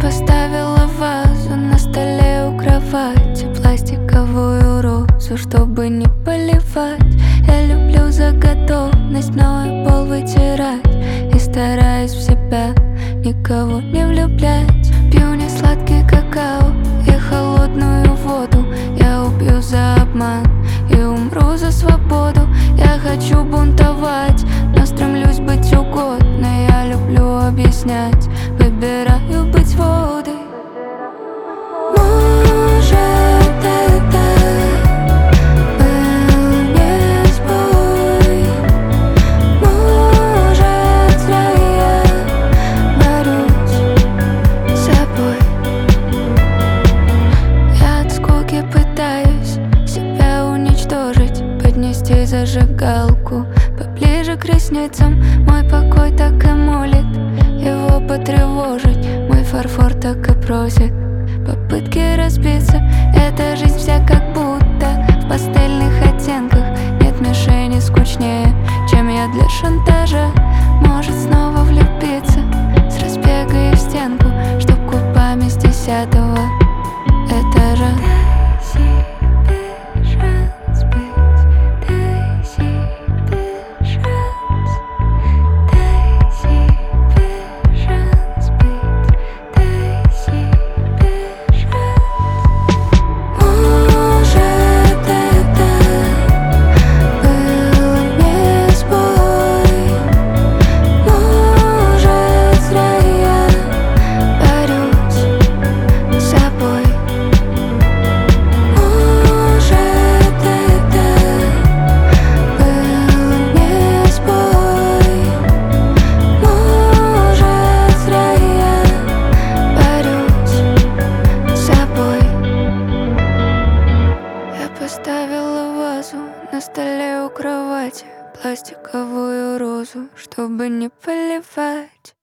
поставила вазу на столе у кровати, пластиковую розу, чтобы не поливать. Я люблю за готовность мною пол вытирать и стараюсь в себя никого не влюблять. Пью не сладкий какао и холодную воду. Я убью за обман и умру за свободу. Я хочу бунтовать, но стремлюсь быть угодной. Я люблю объяснять, выбираю быть свободой. Может, это был не сбой. Может, зря я борюсь с собой. Я от скуки пытаюсь себя уничтожить, поднести зажигалку поближе к ресницам. Мой покой так и молит его потревожить. Мой фарфор так и просит попытки разбиться. Эта жизнь вся как будто в пастельных оттенках. Нет мишени скучнее, чем я для шантажа. Может снова влюбиться с разбега и в стенку, чтоб губами с 10-го этажа. Дай себе шанс быть, дай себе шанс. Дай себе шанс быть, дай себе шанс. Может, это был не сбой. Может, зря я борюсь с собой. Может, это был не сбой. Может, зря я борюсь с собой. Я поставила вазу на столе у кровати, пластиковую розу, чтобы не поливать.